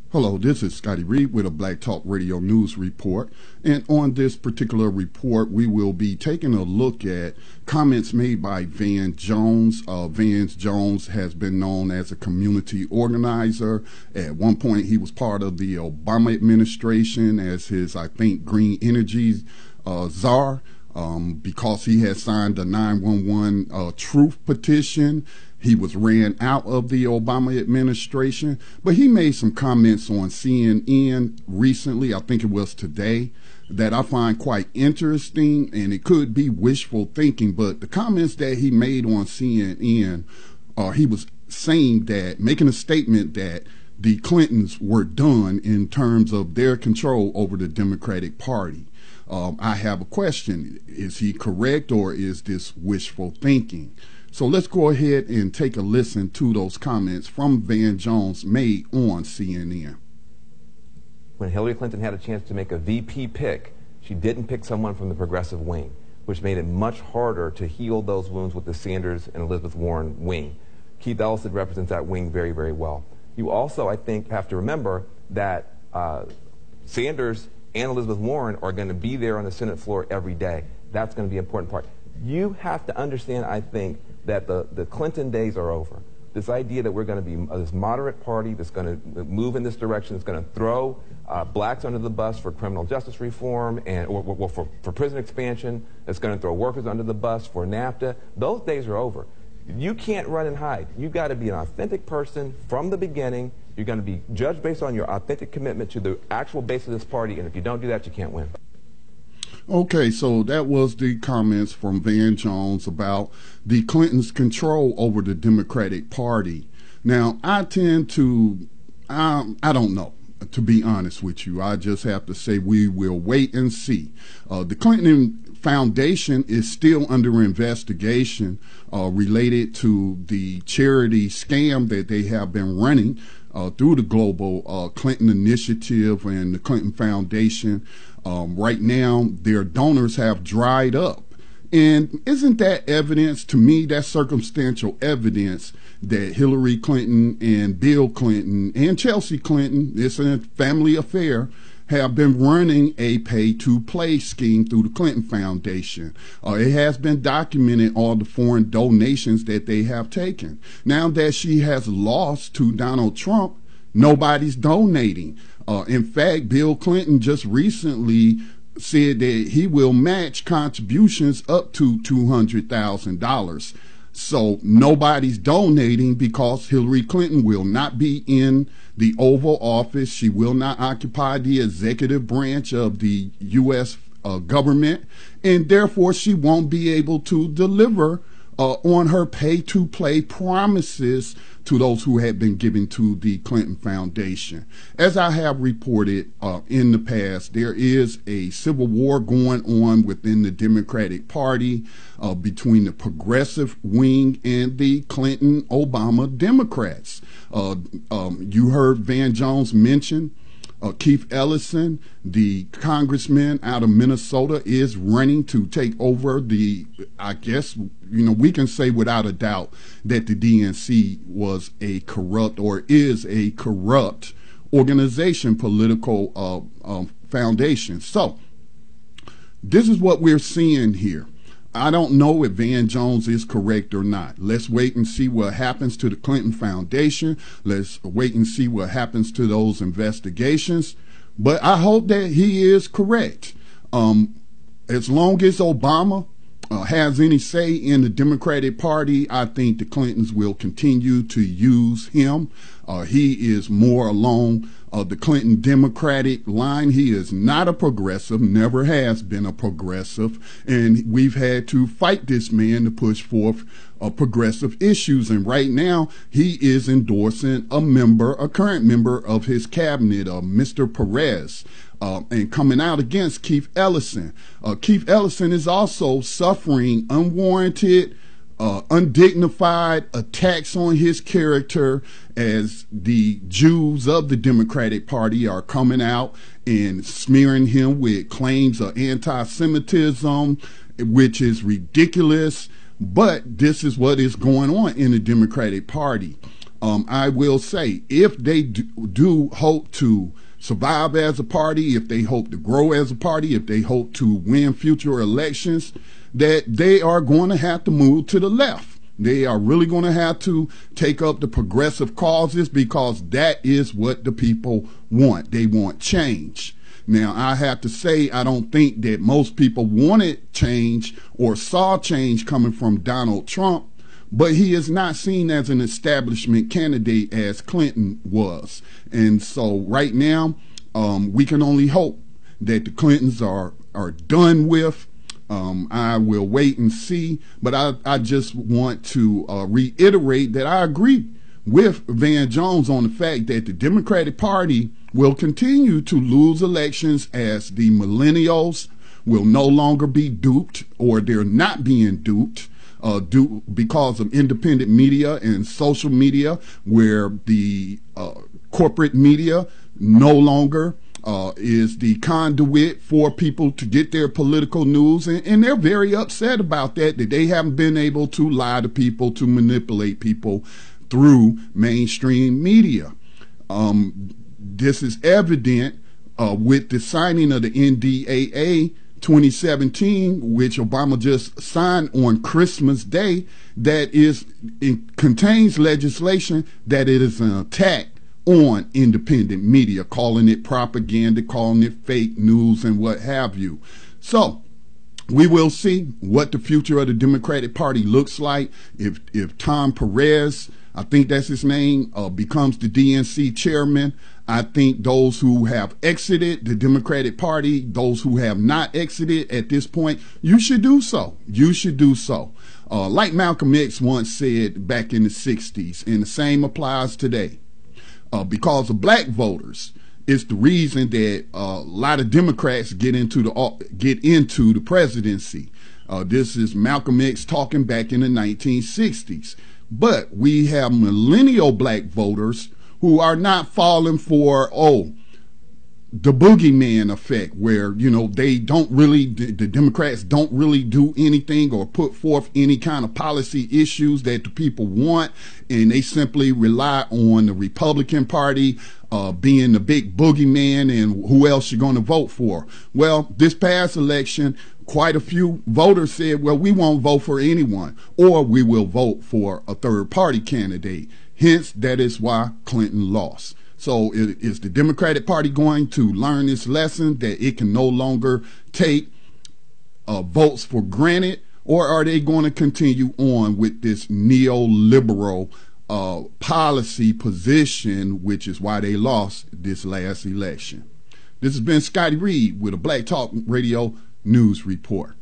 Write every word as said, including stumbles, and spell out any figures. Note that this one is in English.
Hello, this is Scotty Reed with a Black Talk Radio News Report. And on this particular report, we will be taking a look at comments made by Van Jones. Uh, Van Jones has been known as a community organizer. At one point, he was part of the Obama administration as his, I think, green energy uh, czar. Um, because he had signed a nine one one uh, truth petition. He was ran out of the Obama administration, but he made some comments on C N N recently, I think it was today, that I find quite interesting, and it could be wishful thinking, but the comments that he made on C N N, uh, he was saying that, making a statement that the Clintons were done in terms of their control over the Democratic Party. Um, I have a question. Is he correct, or is this wishful thinking? So let's go ahead and take a listen to those comments from Van Jones made on C N N. When Hillary Clinton had a chance to make a V P pick, she didn't pick someone from the progressive wing, which made it much harder to heal those wounds with the Sanders and Elizabeth Warren wing. Keith Ellison represents that wing very, very well. You also, I think, have to remember that uh, Sanders and Elizabeth Warren are going to be there on the Senate floor every day. That's going to be an important part. You have to understand, I think, that the, the Clinton days are over. This idea that we're going to be this moderate party that's going to move in this direction, that's going to throw uh, blacks under the bus for criminal justice reform and or, or for, for prison expansion, that's going to throw workers under the bus for NAFTA, those days are over. You can't run and hide. You've got to be an authentic person from the beginning. You're going to be judged based on your authentic commitment to the actual base of this party, and if you don't do that, you can't win. Okay, so that was the comments from Van Jones about the Clintons' control over the Democratic Party. Now, I tend to, um, I don't know, to be honest with you. I just have to say we will wait and see. Uh, the Clinton Foundation is still under investigation uh, related to the charity scam that they have been running uh, through the Global uh, Clinton Initiative and the Clinton Foundation. Um, right now, their donors have dried up. And isn't that evidence, to me, that's circumstantial evidence that Hillary Clinton and Bill Clinton and Chelsea Clinton, it's a family affair, have been running a pay-to-play scheme through the Clinton Foundation. Uh, it has been documented, all the foreign donations that they have taken. Now that she has lost to Donald Trump, nobody's donating. Uh, in fact, Bill Clinton just recently said that he will match contributions up to two hundred thousand dollars. So nobody's donating because Hillary Clinton will not be in the Oval Office. She will not occupy the executive branch of the U S uh, government, and therefore she won't be able to deliver uh, on her pay-to-play promises to those who had been given to the Clinton Foundation. As I have reported uh, in the past, there is a civil war going on within the Democratic Party uh, between the progressive wing and the Clinton-Obama Democrats. Uh, um, you heard Van Jones mention Uh, Keith Ellison, the congressman out of Minnesota, is running to take over the, I guess, you know, we can say without a doubt that the D N C was a corrupt or is a corrupt organization, political uh, uh, foundation. So this is what we're seeing here. I don't know if Van Jones is correct or not. Let's wait and see what happens to the Clinton Foundation. Let's wait and see what happens to those investigations. But I hope that he is correct. Um, as long as Obama uh, has any say in the Democratic Party, I think the Clintons will continue to use him. Uh, he is more along uh, the Clinton Democratic line. He is not a progressive, never has been a progressive, and we've had to fight this man to push forth uh, progressive issues. And right now, he is endorsing a member, a current member of his cabinet, uh, Mister Perez. Uh, and coming out against Keith Ellison. Uh, Keith Ellison is also suffering unwarranted, uh, undignified attacks on his character as the Jews of the Democratic Party are coming out and smearing him with claims of anti-Semitism, which is ridiculous. But this is what is going on in the Democratic Party. Um, I will say, if they do, do hope to survive as a party, if they hope to grow as a party, if they hope to win future elections, that they are going to have to move to the left. They are really going to have to take up the progressive causes, because that is what the people want. They want change. Now, I have to say, I don't think that most people wanted change or saw change coming from Donald Trump, but he is not seen as an establishment candidate as Clinton was. And so right now, um, we can only hope that the Clintons are, are done with. Um, I will wait and see, but I, I just want to uh, reiterate that I agree with Van Jones on the fact that the Democratic Party will continue to lose elections as the millennials will no longer be duped, or they're not being duped uh, due because of independent media and social media, where the uh, corporate media no longer Uh, is the conduit for people to get their political news, and, and they're very upset about that, that they haven't been able to lie to people, to manipulate people through mainstream media. Um, this is evident uh, with the signing of the N D A A twenty seventeen, which Obama just signed on Christmas Day, that is, it contains legislation that it is an attack on independent media, calling it propaganda, calling it fake news, and what have you. So we will see what the future of the Democratic Party looks like. If if Tom Perez, I think that's his name, uh, becomes the D N C chairman, I think those who have exited the Democratic Party, those who have not exited at this point, you should do so. You should do so. Uh, like Malcolm X once said back in the sixties, and the same applies today. Uh, because of black voters, it's the reason that uh, a lot of Democrats get into the uh, get into the presidency. Uh, this is Malcolm X talking back in the nineteen sixties. But we have millennial black voters who are not falling for, oh, the boogeyman effect, where, you know, they don't really, the, the Democrats don't really do anything or put forth any kind of policy issues that the people want, and they simply rely on the Republican Party uh, being the big boogeyman, and who else you're going to vote for. Well, this past election, quite a few voters said, well, we won't vote for anyone, or we will vote for a third party candidate. Hence, that is why Clinton lost. So is the Democratic Party going to learn this lesson, that it can no longer take uh, votes for granted, or are they going to continue on with this neoliberal uh, policy position, which is why they lost this last election? This has been Scotty Reed with a Black Talk Radio News Report.